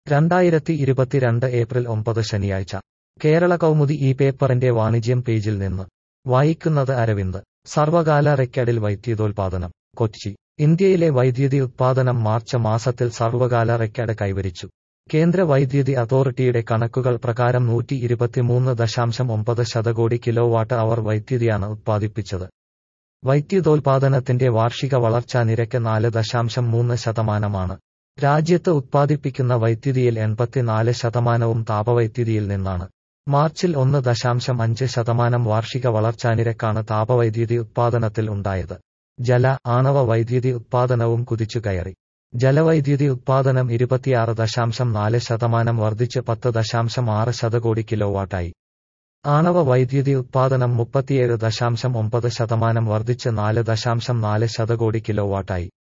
2022 April 9 ശനിയാഴ്ച കേരള കൗമുദി ഈ പേപ്പറിന്റെ വാണിജ്യം പേജിൽ നിന്ന് വായിക്കുന്നത് അരവിന്ദ്. സർവകാല റെക്കോർഡിൽ വൈദ്യുതോൽപാദനം. കൊച്ചി. ഇന്ത്യയിലെ വൈദ്യുതി ഉത്പാദനം മാർച്ച് മാസത്തിൽ സർവകാല റെക്കോർഡ് കൈവരിച്ചു. കേന്ദ്ര വൈദ്യുതി അതോറിറ്റിയുടെ കണക്കുകൾ പ്രകാരം 123.9 ശതകോടി കിലോവാട്ട് അവർ വൈദ്യുതിയാണ് ഉത്പാദിപ്പിച്ചത്. വൈദ്യുതോൽപാദനത്തിന്റെ വാർഷിക വളർച്ചാ നിരക്ക് 4.3%. രാജ്യത്ത് ഉത്പാദിപ്പിക്കുന്ന വൈദ്യുതിയിൽ 84% താപവൈദ്യുതിയിൽ നിന്നാണ്. മാർച്ചിൽ 1.5% വാർഷിക വളർച്ചാനിരക്കാണ് താപവൈദ്യുതി ഉത്പാദനത്തിൽ ഉണ്ടായത്. ജല, ആണവ വൈദ്യുതി ഉത്പാദനവും കുതിച്ചുകയറി. ജലവൈദ്യുതി ഉത്പാദനം 26.4% വർദ്ധിച്ച് 10.6 ശതകോടി കിലോവാട്ടായി. ആണവ വൈദ്യുതി ഉത്പാദനം 37.9% വർദ്ധിച്ച് 4.4 ശതകോടി കിലോവാട്ടായി.